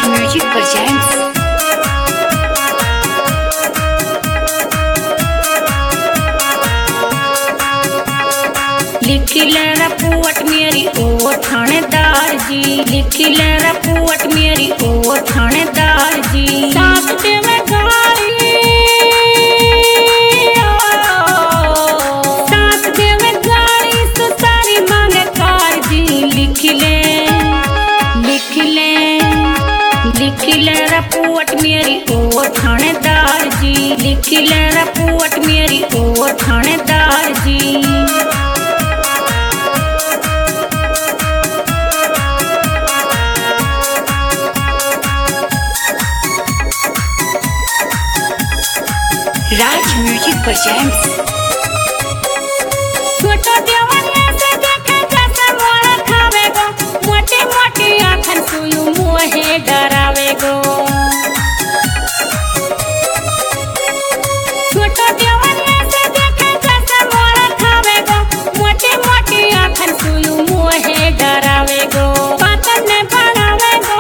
Music presents. लिखी ले report मेरी ओ थानेदार जी, लिखी ले रपोट मेरी ओ थानेदार जी। साथ देवे गाड़ी, साथ देवे गाड़ी सुसारी मांगे कार जी। लिख ले लिख ले रपोट मेरी ओ थानेदार जी, लिख ले रपोट मेरी ओ थानेदार जी। Raj music presents. छोटा देवनिया से देखे जैसे मोड़ा खावे गो, मोटी मोटी आँखन सुयू मोहे डरावे गो। छोटा देवनिया से देखे जैसे मोड़ा खावे गो, मोटी मोटी आँखन सुयू मोहे डरावे गो। बातन ने बढ़ावे गो,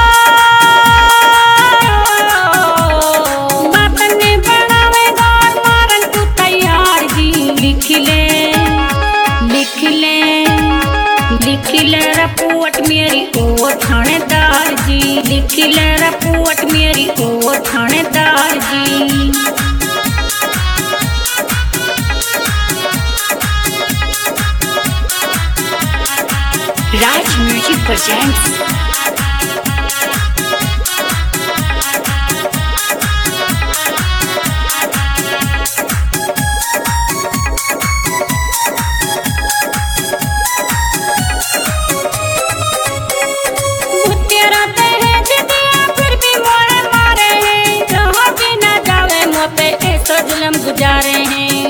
लिख ले रपोट मेरी ओ थानेदार जी, लिख ले रपोट मेरी ओ थानेदार जी। Raj music presents. गुजारे हैं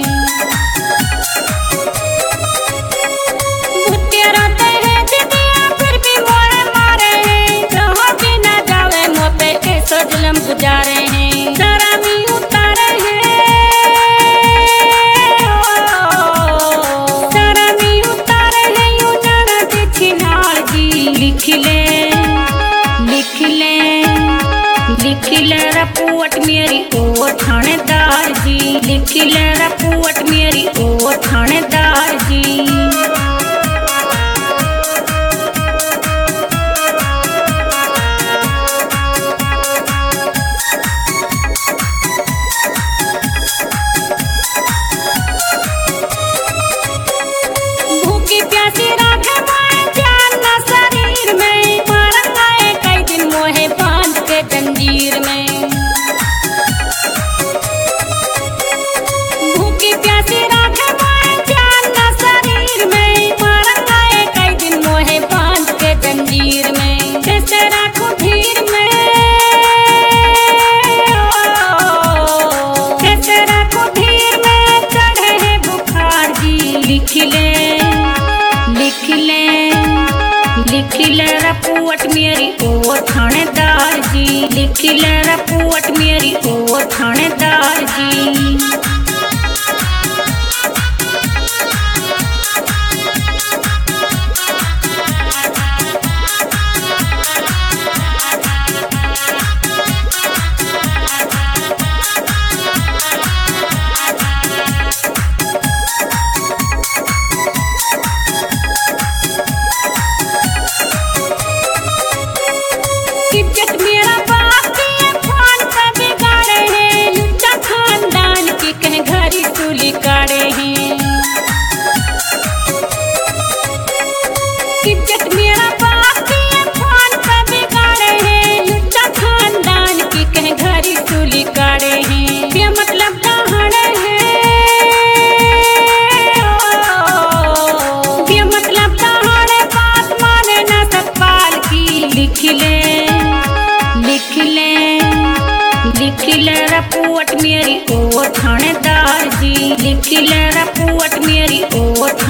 रहते हैं जिदिया फिर भी मोड़े मारे हैं। जहाँ भी ना जावे मुँह पे ऐसा जुल्म गुजारे हैं। शराबी उतारे हैं, शराबी उतारे हैं यूं जाना छिनार जी। लिख ले लिख ले रपोट मेरी ओ थानेदार जी, लिख ले रपोट मेरी ओ थानेदार जी। भूखी प्यासी राखे माए जान ना शरीर में, मारंगाए कई दिन मोहे बांध के जंजीर में। भूखी प्यासी राखे माए जान ना शरीर में, मारंगाए कई दिन मोहे बांध के जंजीर में। कैसे राखूं धीर में, कैसे राखूं धीर में, चढ़े है बुखार जी। लिख ले रपोट मेरी ओ थानेदार जी, लिख ले रपोट मेरी ओ थानेदार जी। इज्जत मेरा बाप के खान का बिगाड़े हैं, लुच्चा खानदान की कहीं घरी चूली काढ़े हैं। इज्जत मेरा बाप के खान का बिगाड़े हैं, लुच्चा खानदान की कहीं घरी चूली काढ़े हैं। बेमतलब डहाड़े हैं, बेमतलब डहाड़े बात माने ना सतपाल की। लिख ले रपोट मेरी ओ थानेदार जी, लिख ले रपोट मेरी ओ